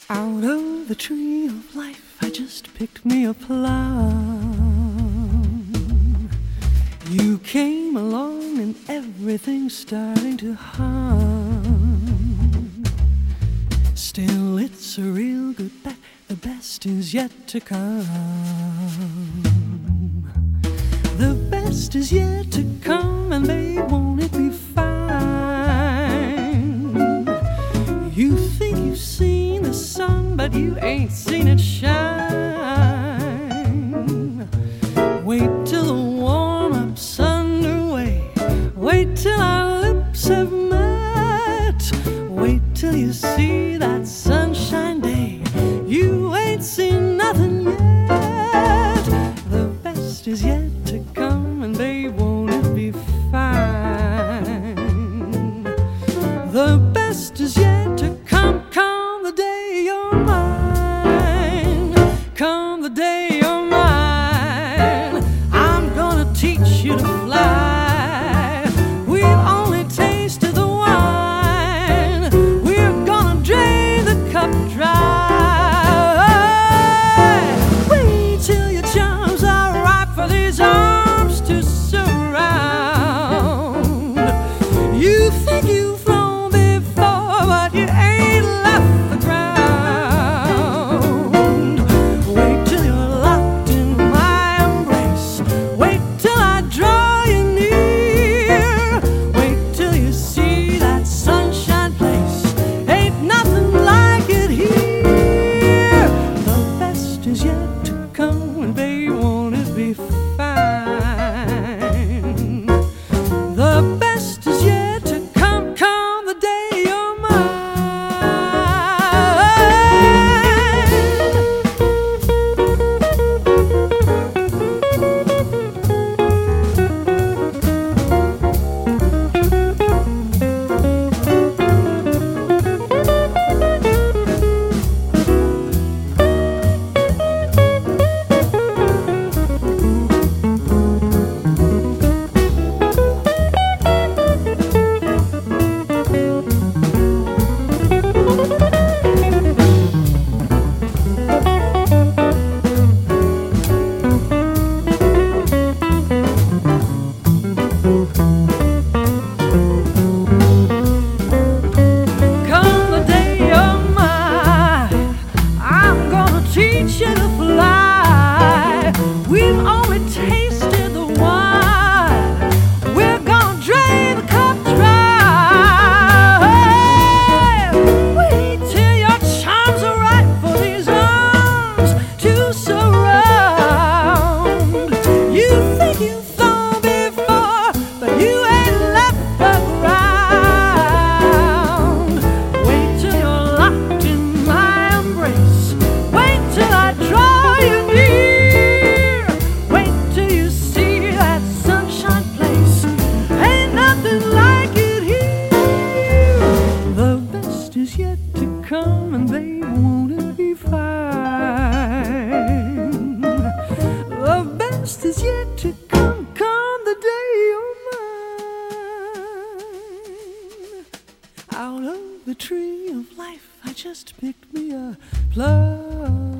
Out of the tree of life, I just picked me a plum. You came along and everything's starting to hum. Still, it's a real good bet, the best is yet to come. The best is yet to come, and babe, won't it be fine? You think you've seen the sun, but you ain't seen it shine. Wait till the warm-up's underway. Wait till our lips have met. Wait till you see that sunshine day. You ain't seen nothing yet. The best is yet to come, and babe, won't it be fine? The best is yet to come. Come the day you're mine. Come the day you're mine. I'm gonna teach you to fly. We've only tasted the wine. We're gonna drain the cup dry. Wait till your charms are ripe for these arms to surround. You think you've flown before, but you ain't left the ground. Wait till you're locked in my embrace. Wait till I draw you near. Wait till you see that sunshine place. Ain't nothing like it here. The best is yet to come, and babe, won't it be fine? The best is yet to come. Come the day you're mine. Come the day you're mine. I'm gonna teach you to fly. We've only tasted the wine. We're gonna drain the cup dry. Wait till your charms are right for these arms to surround. You think you've flown before, but you ain't left the ground. Wait till you're locked in my embrace. Wait till I draw you near. Wait till you see that sunshine place. Ain't nothing like it here. The best is yet to come, and babe, won't it be fine? The best is yet to come. Come the day you're mine. Out of the tree of life, I just picked me a plum.